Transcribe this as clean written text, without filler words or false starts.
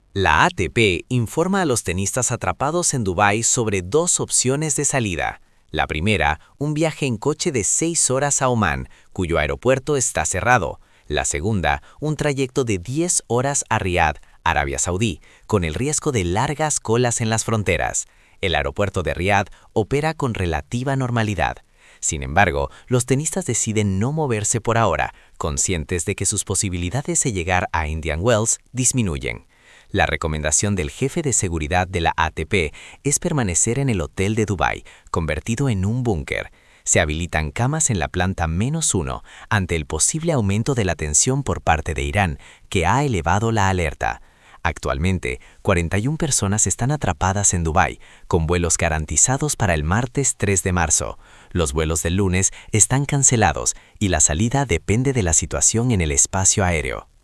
La ATP informa a los tenistas atrapados en Dubái sobre dos opciones de salida. La primera, un viaje en coche de 6 horas a Omán, cuyo aeropuerto está cerrado. La segunda, un trayecto de 10 horas a Riad, Arabia Saudí, con el riesgo de largas colas en las fronteras. El aeropuerto de Riad opera con relativa normalidad. Sin embargo, los tenistas deciden no moverse por ahora, conscientes de que sus posibilidades de llegar a Indian Wells disminuyen. La recomendación del jefe de seguridad de la ATP es permanecer en el hotel de Dubái, convertido en un búnker. Se habilitan camas en la planta -1 ante el posible aumento de la tensión por parte de Irán, que ha elevado la alerta. Actualmente, 41 personas están atrapadas en Dubái, con vuelos garantizados para el martes 3 de marzo. Los vuelos del lunes están cancelados y la salida depende de la situación en el espacio aéreo.